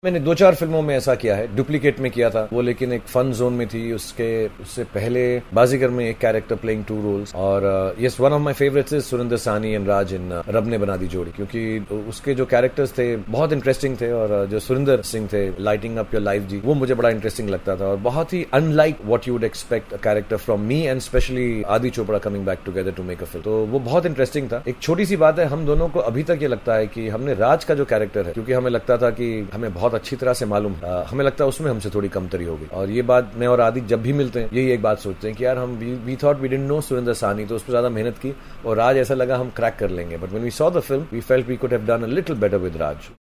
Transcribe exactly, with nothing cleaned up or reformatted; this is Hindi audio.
मैंने दो चार फिल्मों में ऐसा किया है, डुप्लीकेट में किया था वो, लेकिन एक फन जोन में थी। उसके उससे पहले बाजीगर में एक कैरेक्टर प्लेइंग टू रोल्स। और yes, one of my favourites is Surinder Sahni and राज इन रब ने बना दी जोड़ी, क्योंकि उसके जो कैरेक्टर्स थे बहुत इंटरेस्टिंग थे। और जो सुरिंदर सिंह थे, लाइटिंग अप योर लाइफ जी, वो मुझे बड़ा इंटरेस्टिंग लगता था और बहुत ही unlike what you would expect a character from me and especially Adi Chopra coming back together to make a film. तो वो बहुत इंटरेस्टिंग था। एक छोटी सी बात है, हम दोनों को अभी तक ये लगता है कि हमने राज का जो कैरेक्टर है, क्योंकि हमें लगता था कि हमें बहुत अच्छी तरह से मालूम, आ, हमें लगता है उसमें हमसे थोड़ी कमतरी होगी। और ये बात मैं और आदि जब भी मिलते हैं यही एक बात सोचते हैं कि यार हम we thought we didn't know Surinder Sahni, तो उस पर ज्यादा मेहनत की और राज ऐसा लगा हम क्रैक कर लेंगे। But when we saw the film we felt we could have done a little better with Raj.